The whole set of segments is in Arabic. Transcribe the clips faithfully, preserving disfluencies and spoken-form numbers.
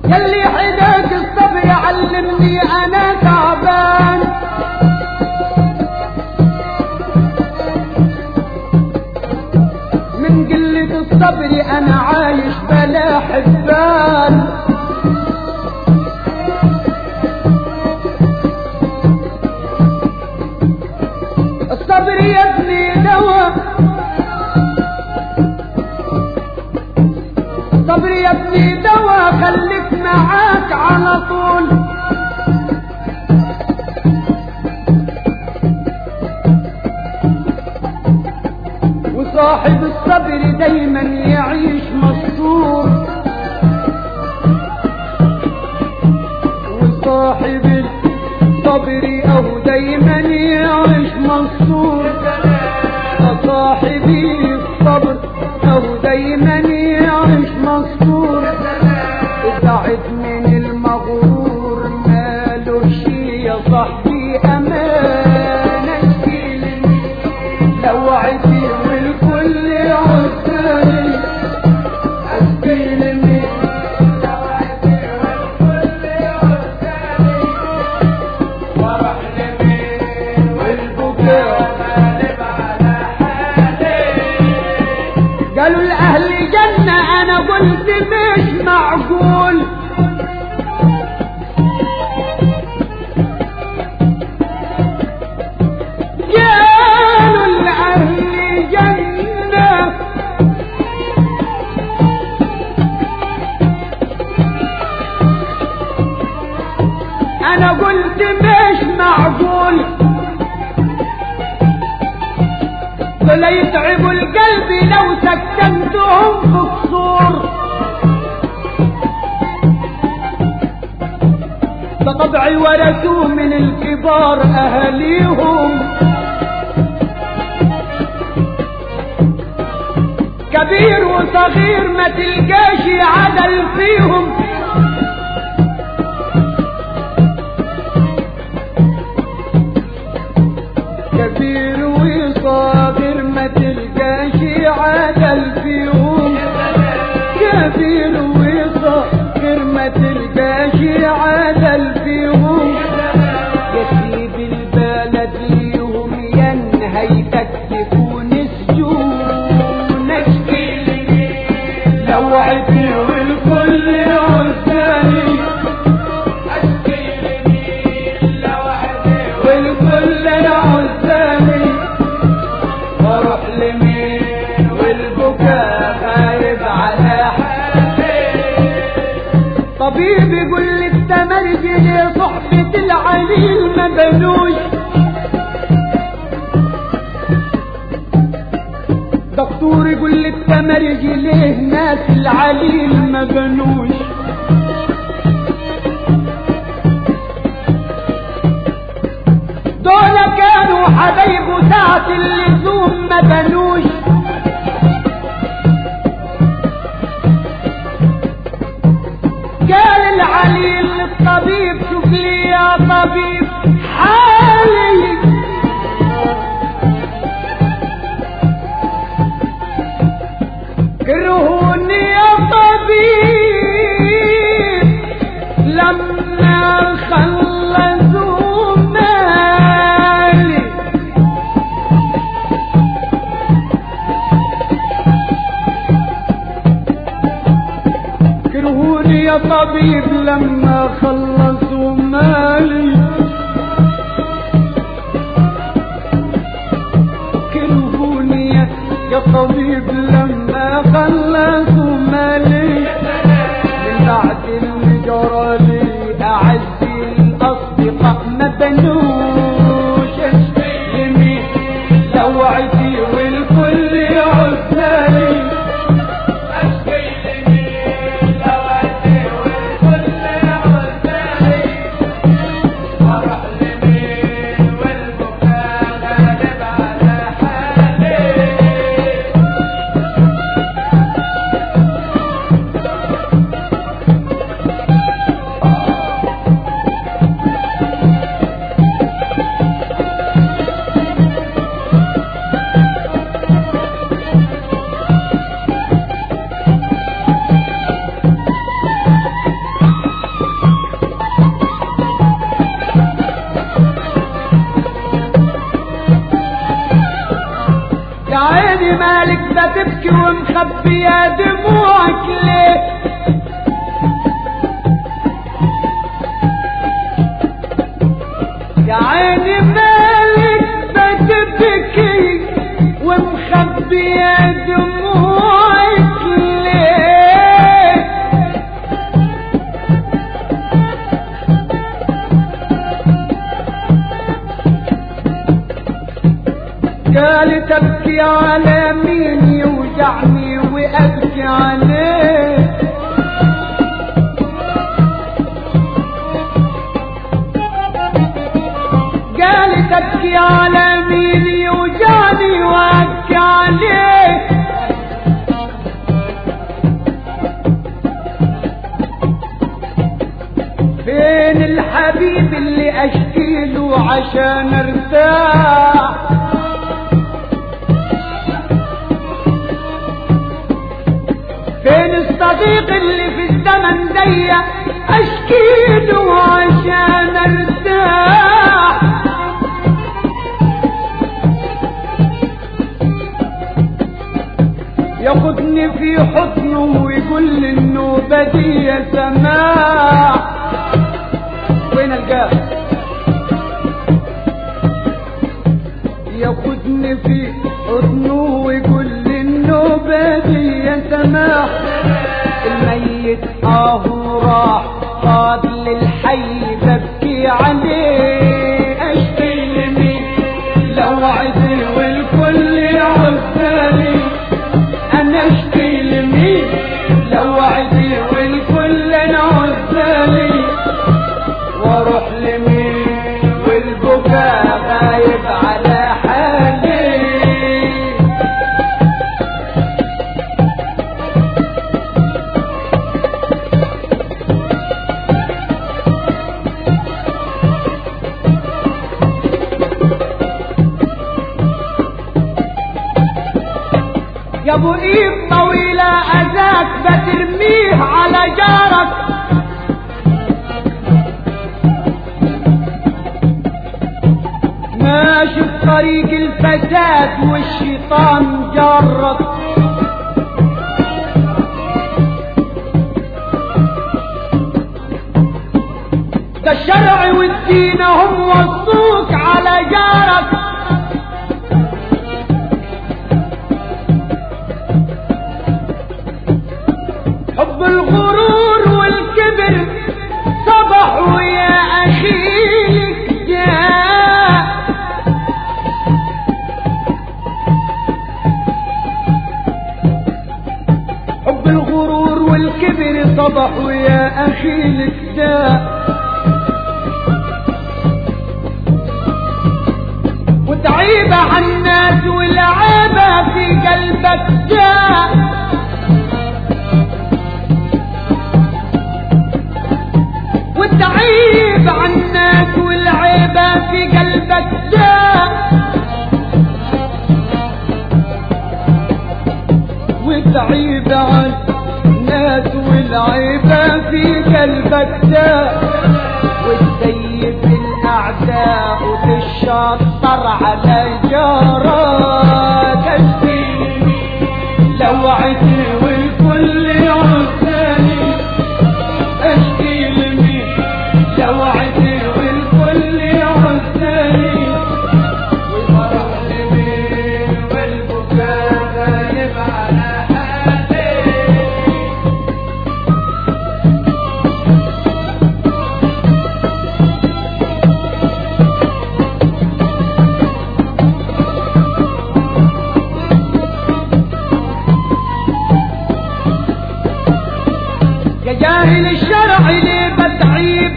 يلي حداك الصبر علمني انا تعبان، من قلة الصبر انا عايش بلا حبان. الصبر يا ابني دواء، الصبر يا ابني دواء خليك معاك على طول. وصاحب الصبر دايما يعيش مسرور، وصاحب الصبر او دايما يعيش مسرور. وصاحبي الصبر او دايما يعيش مسرور. ابعد من المغرور مالوش يا صاحبي امان. اشكيلني لو عدي والكل عزاني، اشكيلني لو عدي والكل عزاني، وراح لمين والبكاء غالب على حالي. قالوا الاهل جنة انا قلت مش معقول، قالوا الاهل جنة انا قلت مش معقول. ولا يتعبوا القلب لو سكنتهم في قصور. بطبعي ورثوا من الكبار اهاليهم، كبير وصغير ما تلقاش عدل فيهم. كبير وصغير ما تلقاش عدل فيهم. كبير وصغير ما تلقاش عدل فيهم. يسيب البلد ليهم ينهيتك تكون سجون. اشكيلني لو عدي والكل عزاني، اشكيلني لو عدي والكل عزاني، واروح لمين والبكاء غالب على حالي. طبيب يقول لي التمرجي ليه صحبة العليل ما بنوش. دكتور يقول لي التمرجي ليه ناس العليل ما بنوش. دول كانوا حبايبه ساعة اللزوم ما بنوش. قال العليل للطبيب شوف لي يا طبيب حالي. كرهوني يا طبيب لما خلصوا مالي. كرهوني يا طبيب لما خلصوا مالي. كرهوني يا طبيب لما خلصوا مالي. من بعد اللي جرى لي اعز الاصدقاء ما بنوش. اشتيني لو عدي والكل عزاني، اشتيني لو عدي والكل عزاني، واروح لمين والبكاء غالب على حالي. كده تبكي ومخبية دموعك ليه؟ يا عيني مالك بتبكي ومخبية دموعك ليه؟ قال تبكي على مين يوجعني وابكي عليه؟ قال تبكي على مين يوجعني وابكي عليه؟ فين الحبيب اللي اشكيله عشان ارتاح؟ فين الصديق اللي في الزمن دي اشكيله عشان ارتاح؟ ياخدني في حضنه ويقول لي النوبة دي يا سماح. وين الجاه؟ ياخدني في حضنه ويقول لي النوبة دي يا سماح. الميت اهو راح فاضل الحي ببكي عليه. اشكي لمين لو عدي والكل يعزني؟ انا اشكي لمين لو عدي والكل يعزني؟ واروح لمين والبكاء غايب على حالي؟ يا ابو ايد طويلة اذاك بترميه على جارك. ماشي في طريق الفساد والشيطان جرك. ده الشرع والدين هم وصوك على جارك. حب الغرور والكبر صبحوا يا اخيك جاء. حب الغرور والكبر صبحوا يا اخيك جاء. وتعيب عن الناس والعابة في قلبك جاء. وتعيب عن الناس والعيبة في قلبك جاء. وتعيب عن الناس والعيبة في قلبك جاء. وتسيب الأعداء وتشطر على جارك. اشكيلي لو عدي والكل يعزني. اشكيلي لو عدي والكل يعزني. والفرح لمين والبكاء غايب على حالي. يا جاهل الشرع ليه بتعيب؟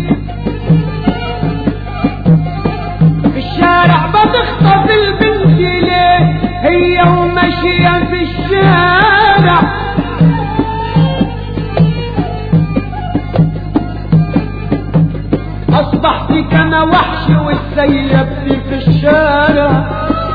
في الشارع بتخطف البنت ليه هي وماشية في الشارع؟ اصبحت كما وحش واتسيبت في الشارع.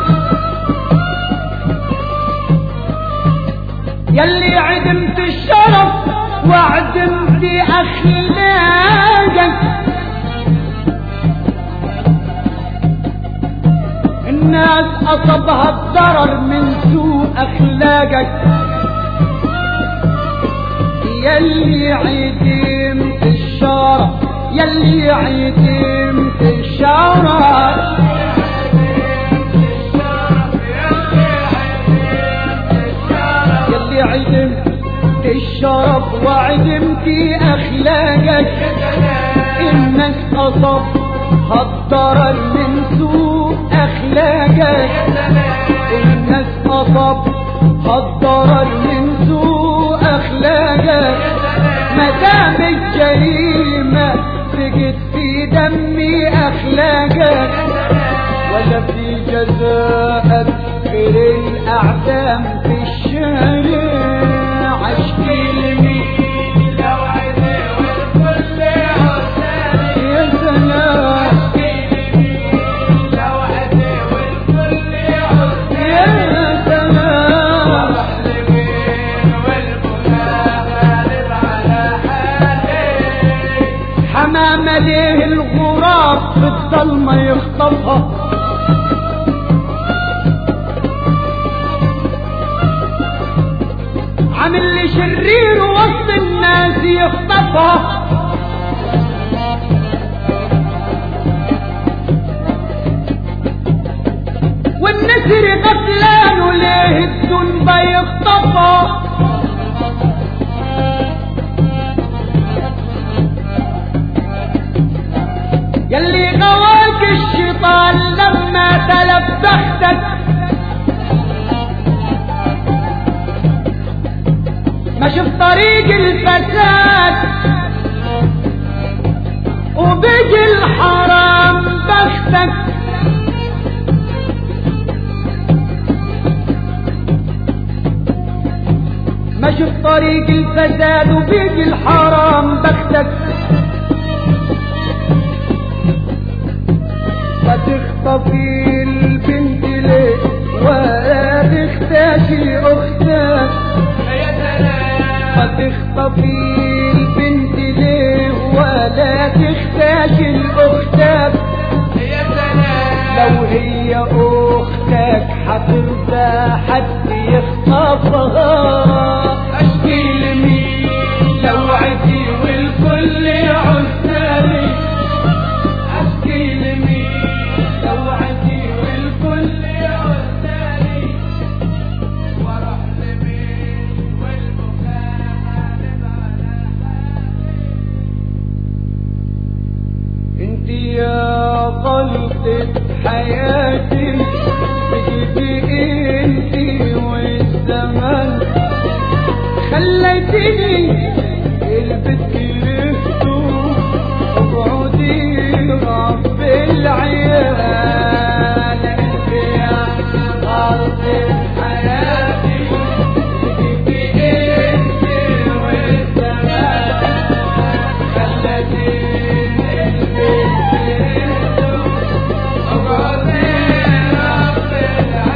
يلي عدمت الشرف وعدمت اخلاقك. الناس اصابها الضرر من سوء سوء اخلاقك يلي عدمت الشارع يلي عدمت الشارع يلي عدمت الشرف وعدمت اخلاقك الناس اصاب هالضرر من سوء اخلاقك الناس اصاب هالضرر من سوء اخلاقك مدام الجريمة سجد في دمي اخلاقك ولا في جزاءك غير الاعدام في الشارع اشكي لمين لو عدي والكل عساني يا سلام اشكي لمين لو عدي والكل عساني يا سلام وروح لمين والبكاء غالب على حالي حمامة ليه الغراب في الظلمة يخطفها عامل لي شرير وسط الناس يخطفها والنسر غفلان وليه الذنب يخطفها يلي غواك الشيطان لما تلبختك ماشي في طريق الفساد وبيجي الحرام بختك ماشي في طريق الفساد وبيجي الحرام بختك فتخطفي البنت ليه ولا تختاشي اختك فتخطفي البنت ليه ولا تختاشي الاختك لو هي اختك حترضى حد يخطفها اشكي لمين لو عدي والكل عساني اشكي لمين لو عدي والكل عساني واروح لمين والبكاء غالب على حالي انت يا غلطة حياتي بجيبي انت والزمن خليتني البت كرهته اقعدي رب العيال انت يا غلطة حياتي بجيبي انت والزمن خليتني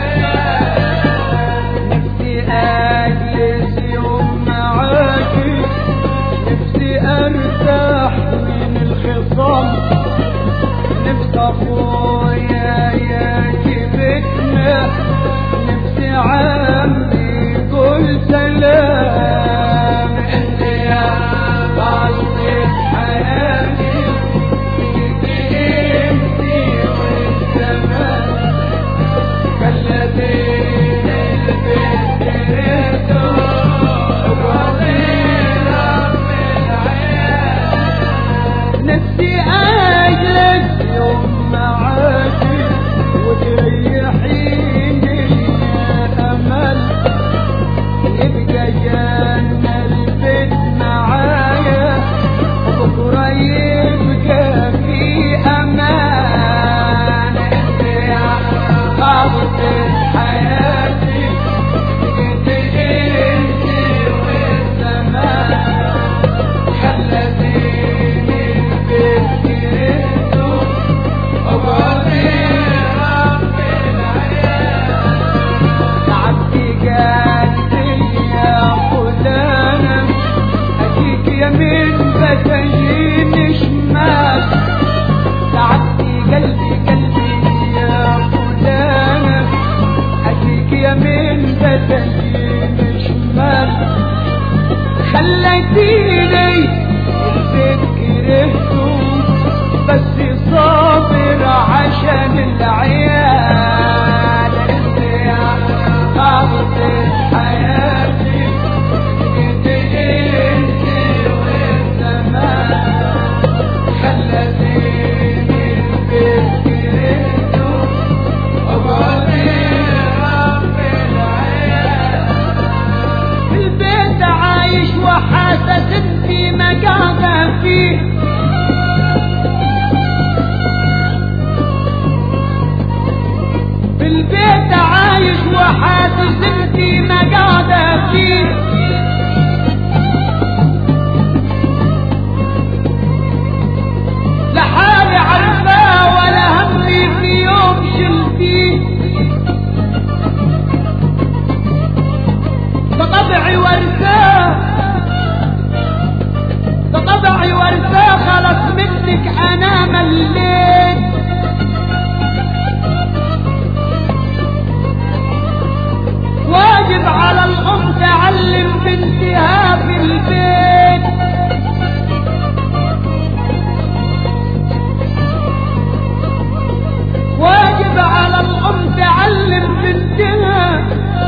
نفسي اجلس يوم معاكي خليتيني البيت كرهته بس صابر عشان العيال. انت يا ارض حياتي انت انت والزمان خلتيني البيت كرهته وبعدي رب العيال. في البيت عايش وحاسس انتي ما قاعدة فيه في البيت عايش وحاسس انتي ما قاعدة فيه. لحالي عارفاه ولا همي في يوم شلتيه. بطبعي ورثاه بطبعي ورثاه خلص منك انا مليت. واجب على الام تعلم بنتها في البيت. واجب على الام تعلم بنتها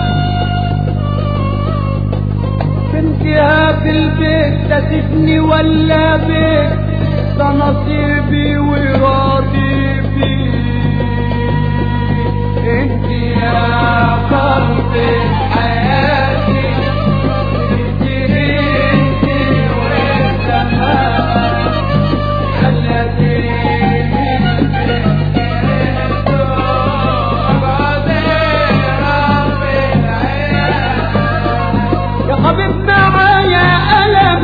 بنتها في البيت. ده سجني ولا بيت ده نصيبي وراضي بيه. انت يا قلب حياتي انت انت والزمان خلتيني البيت وبعدي رب العيال. يا حبيب معايا ألم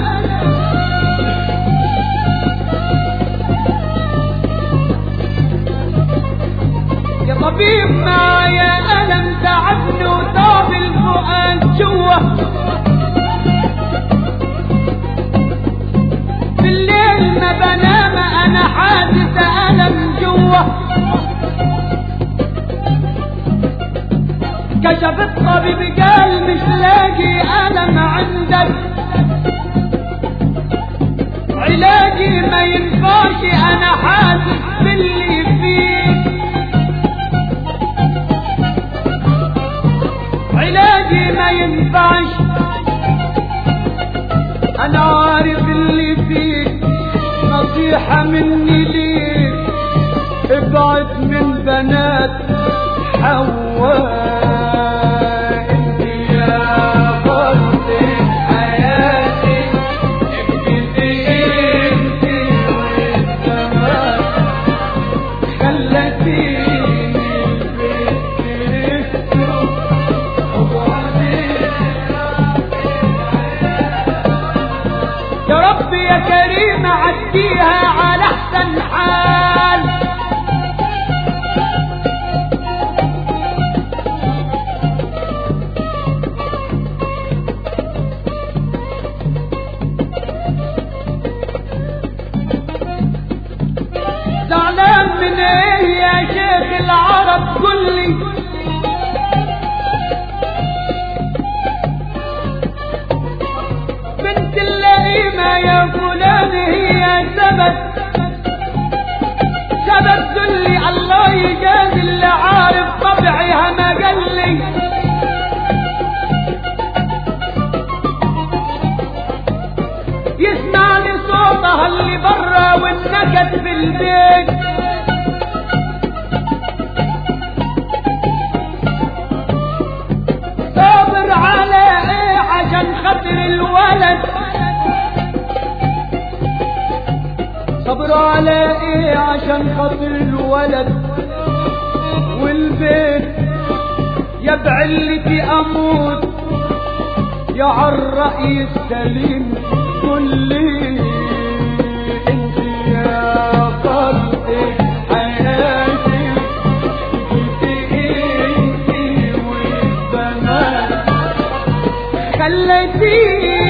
يا طبيب معايا ألم تعبني وطاب الفؤاد جوا. بالليل ما بنام أنا حاسس ألم جوا. كشف الطبيب قال مش لاقي ألم عندك. علاجي ما ينفعش أنا حاسس باللي فيك. علاجي ما ينفعش انا عارف اللي فيك. نصيحة مني ليك ابعد من بنات حواء. انت يا فرد حياتي انت انت والزمان خلتيني البيت كرهته. يا رب يا كريم عديها على احسن حال. زعلان من ايه يا شيخ العرب كلي؟ بنت اللئيمة يا فلان هي سبب سبب ذلي. الله يجازي اللي عارف طبعها ما قلي. يسمعني صوتها اللي برا والنكد في البيت. صابر على ايه عشان خاطر الولد؟ صبر على ايه عشان خاطر الولد والبيت؟ يا بعلتي اموت يا عالرأي السليم كلي. انت يا قلب حياتي انت انت والزمان خلتيني